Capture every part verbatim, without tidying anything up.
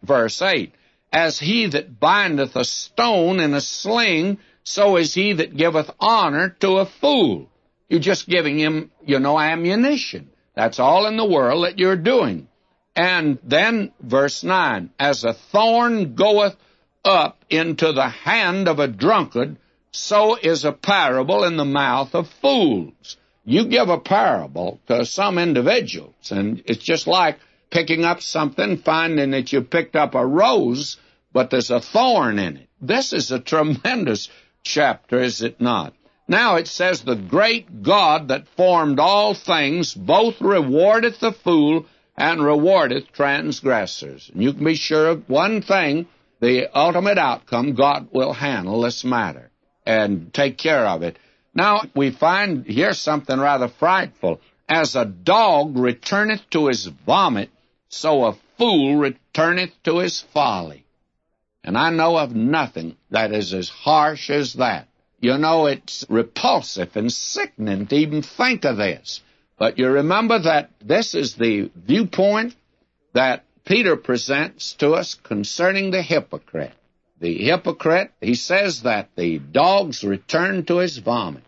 verse eight. As he that bindeth a stone in a sling, so is he that giveth honor to a fool. You're just giving him, you know, ammunition. That's all in the world that you're doing. And then, verse nine, as a thorn goeth up into the hand of a drunkard, so is a parable in the mouth of fools. You give a parable to some individuals, and it's just like picking up something, finding that you picked up a rose, but there's a thorn in it. This is a tremendous chapter, is it not? Now it says, the great God that formed all things both rewardeth the fool and rewardeth transgressors. And you can be sure of one thing, the ultimate outcome, God will handle this matter and take care of it. Now, we find here something rather frightful. As a dog returneth to his vomit, so a fool returneth to his folly. And I know of nothing that is as harsh as that. You know, it's repulsive and sickening to even think of this. But you remember that this is the viewpoint that Peter presents to us concerning the hypocrite. The hypocrite, he says that the dogs return to his vomit,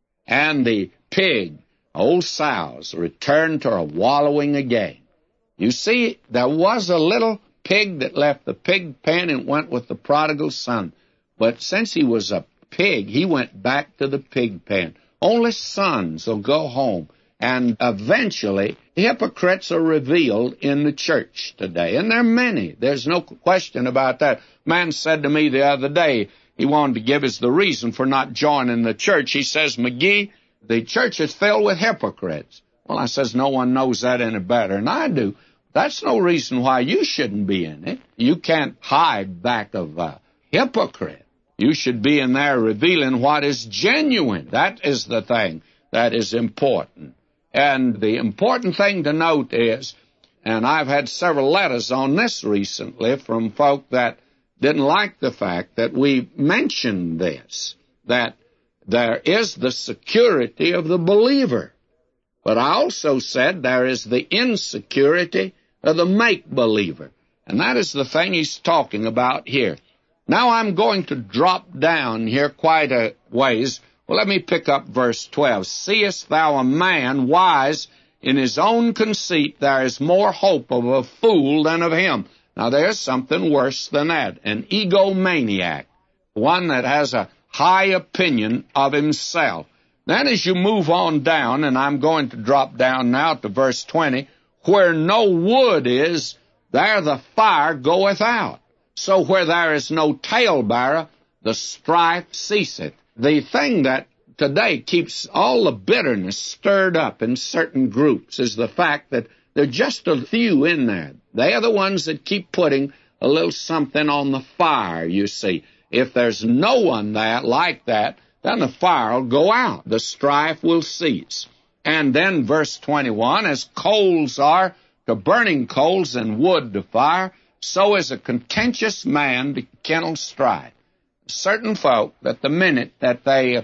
and the pig, old sows, return to her wallowing again. You see, there was a little pig that left the pig pen and went with the prodigal son. But since he was a pig, he went back to the pig pen. Only sons will go home. And eventually, hypocrites are revealed in the church today. And there are many. There's no question about that. A man said to me the other day, he wanted to give us the reason for not joining the church. He says, McGee, the church is filled with hypocrites. Well, I says, no one knows that any better than I do. That's no reason why you shouldn't be in it. You can't hide back of a hypocrite. You should be in there revealing what is genuine. That is the thing that is important. And the important thing to note is, and I've had several letters on this recently from folk that didn't like the fact that we mentioned this, that there is the security of the believer. But I also said there is the insecurity of the make-believer. And that is the thing he's talking about here. Now I'm going to drop down here quite a ways. Well, let me pick up verse twelve. Seest thou a man wise in his own conceit? There is more hope of a fool than of him. Now, there's something worse than that. An egomaniac, one that has a high opinion of himself. Then as you move on down, and I'm going to drop down now to verse twenty, where no wood is, there the fire goeth out. So where there is no talebearer, the strife ceaseth. The thing that today keeps all the bitterness stirred up in certain groups is the fact that there are just a few in there. They are the ones that keep putting a little something on the fire, you see. If there's no one there like that, then the fire will go out. The strife will cease. And then verse twenty-one, as coals are to burning coals and wood to fire, so is a contentious man to kindle strife. Certain folk, that the minute that they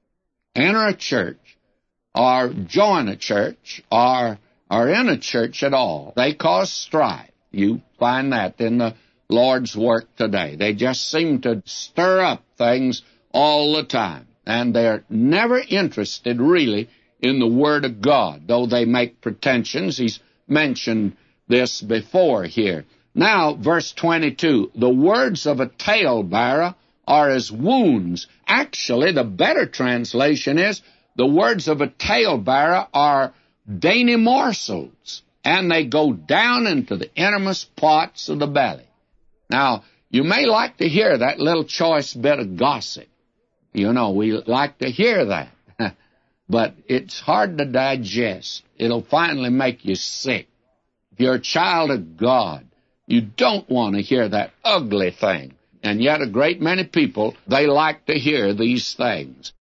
enter a church or join a church or are in a church at all, they cause strife. You find that in the Lord's work today. They just seem to stir up things all the time, and they're never interested really in the Word of God, though they make pretensions. He's mentioned this before here. Now, verse twenty-two, the words of a talebearer are as wounds. Actually, the better translation is, the words of a talebearer are dainty morsels, and they go down into the innermost parts of the belly. Now, you may like to hear that little choice bit of gossip. You know, we like to hear that. But it's hard to digest. It'll finally make you sick. If you're a child of God, you don't want to hear that ugly thing. And yet a great many people, they like to hear these things.